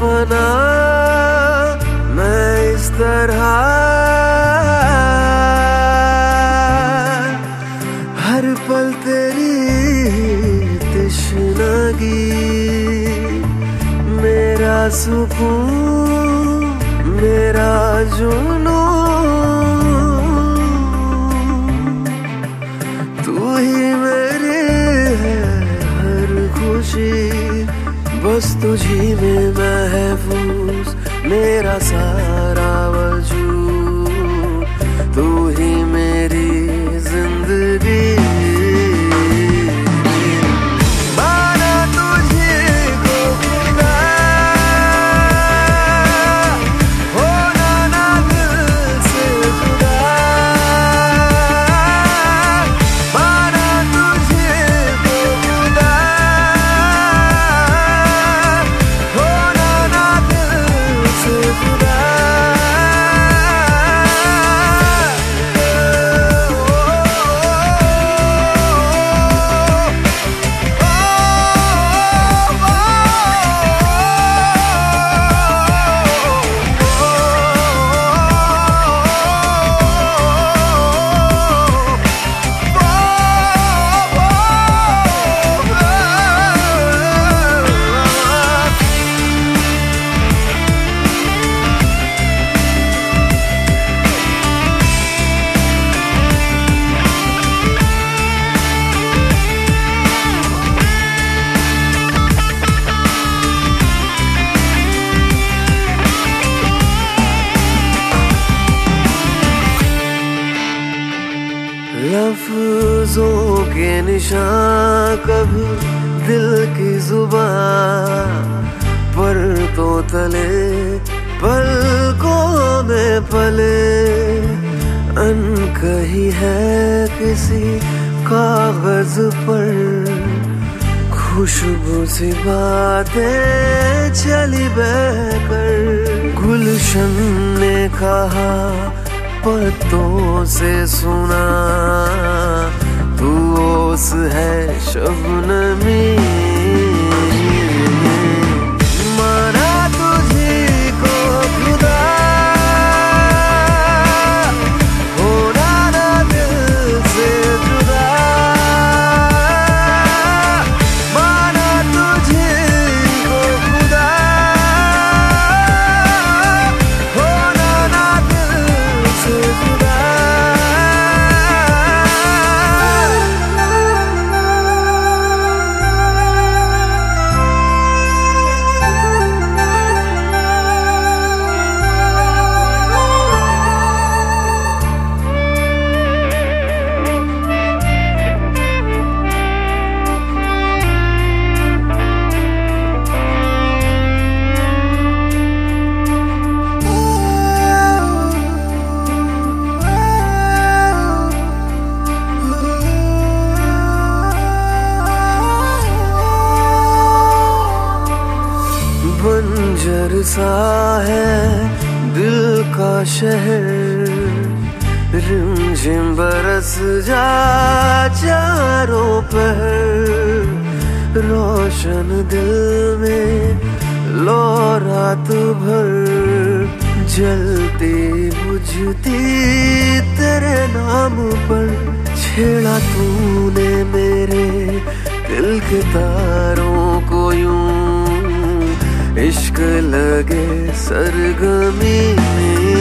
फना मैं इस तरह हर पल तेरी तृष्णागी मेरा सुकून मेरा जुनून तू ही मेरी है हर खुशी बस तुझी में महफूज मेरा सारा वजूद तू ही मेरी जिंदगी लफ्जों के निशान कभी दिल की जुबान पर तो तले पलकों में पले अनकही है किसी कागज पर खुशबू सी बातें चली बहकर गुलशन ने कहा पत्तों से सुना तू ओस है शबनमी माना तुझी को खुदा होना ना दिल से जुदा माना तुझी को खुदा होना ना दिल से जुदा बंजर सा है दिल का शहर रिमझिम बरस जा चारों पहर रोशन दिल में लो रात भर जलती बुझती तेरे नाम पर छेड़ा तूने मेरे दिल के तारों को यूं इश्क लगे सरगमी में